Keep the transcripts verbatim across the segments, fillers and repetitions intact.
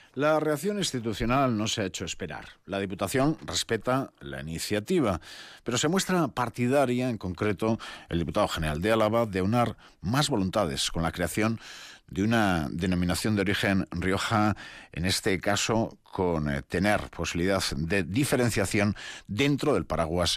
La reacción institucional no se ha hecho esperar. La Diputación respeta la iniciativa, pero se muestra partidaria, en concreto, el diputado general de Álava, de unar más voluntades con la creación de una denominación de origen Rioja, en este caso con eh, tener posibilidad de diferenciación dentro del paraguas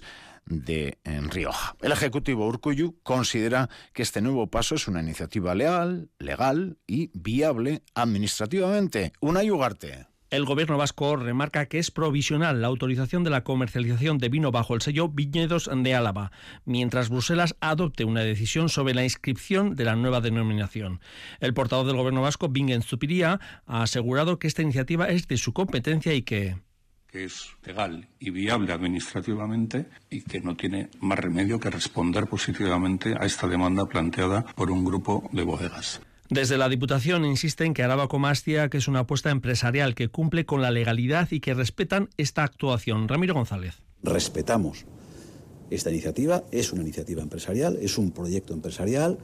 de en Rioja. El Ejecutivo Urkullu considera que este nuevo paso es una iniciativa legal, legal y viable administrativamente. Unai Ugarte. El Gobierno vasco remarca que es provisional la autorización de la comercialización de vino bajo el sello Viñedos de Álava, mientras Bruselas adopte una decisión sobre la inscripción de la nueva denominación. El portavoz del Gobierno vasco, Bingen Zupiria, ha asegurado que esta iniciativa es de su competencia y que que es legal y viable administrativamente y que no tiene más remedio que responder positivamente a esta demanda planteada por un grupo de bodegas. Desde la Diputación insisten que Araba Comastia que es una apuesta empresarial que cumple con la legalidad y que respetan esta actuación. Ramiro González. Respetamos esta iniciativa, es una iniciativa empresarial, es un proyecto empresarial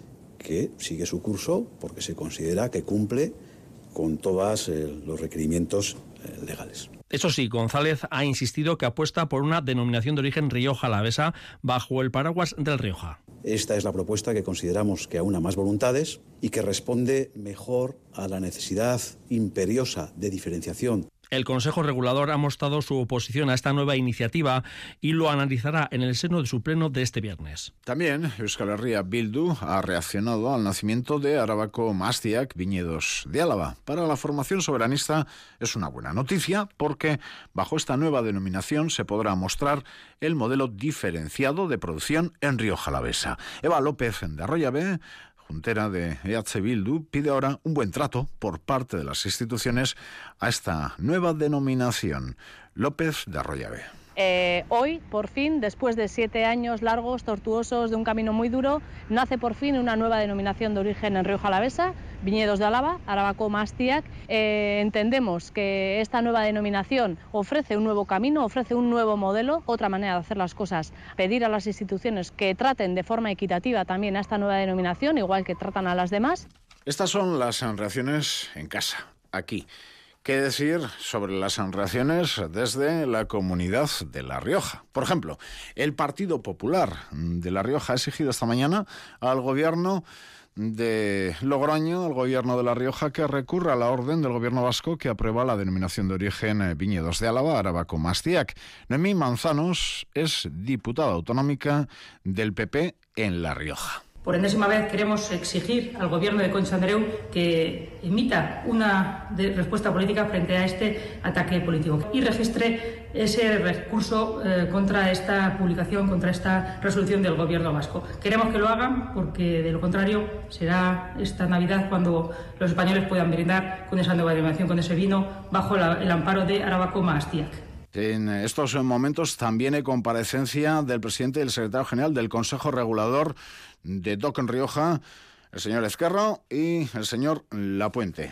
que sigue su curso porque se considera que cumple con todos eh, los requerimientos eh, legales. Eso sí, González ha insistido que apuesta por una denominación de origen Rioja Alavesa bajo el paraguas del Rioja. Esta es la propuesta que consideramos que aúna más voluntades y que responde mejor a la necesidad imperiosa de diferenciación. El Consejo Regulador ha mostrado su oposición a esta nueva iniciativa y lo analizará en el seno de su pleno de este viernes. También Euskal Herria Bildu ha reaccionado al nacimiento de Araba Comastia Viñedos de Álava. Para la formación soberanista es una buena noticia porque bajo esta nueva denominación se podrá mostrar el modelo diferenciado de producción en Rioja Alavesa. Eva López de Arroyabe, juntera de E H Bildu, pide ahora un buen trato por parte de las instituciones a esta nueva denominación. López de Arroyabe. Eh, hoy, por fin, después de siete años largos, tortuosos, de un camino muy duro, nace por fin una nueva denominación de origen en Rioja Alavesa, Viñedos de Álava, Araba Comastia. Eh, entendemos que esta nueva denominación ofrece un nuevo camino, ofrece un nuevo modelo, otra manera de hacer las cosas. Pedir a las instituciones que traten de forma equitativa también a esta nueva denominación, igual que tratan a las demás. Estas son las reacciones en casa, aquí. ¿Qué decir sobre las reacciones desde la comunidad de La Rioja? Por ejemplo, el Partido Popular de La Rioja ha exigido esta mañana al gobierno de Logroño, al gobierno de La Rioja, que recurra a la orden del gobierno vasco que aprueba la denominación de origen Viñedos de Álava, Araba Comastia. Noemí Manzanos es diputada autonómica del P P en La Rioja. Por enésima vez queremos exigir al Gobierno de Concha Andreu que emita una respuesta política frente a este ataque político y registre ese recurso eh, contra esta publicación, contra esta resolución del Gobierno vasco. Queremos que lo hagan porque de lo contrario será esta Navidad cuando los españoles puedan brindar con esa nueva denominación, con ese vino, bajo la, el amparo de Araba Comastia. En estos momentos también hay comparecencia del presidente y el secretario general del Consejo Regulador de D O C en Rioja, el señor Ezquerro y el señor Lapuente.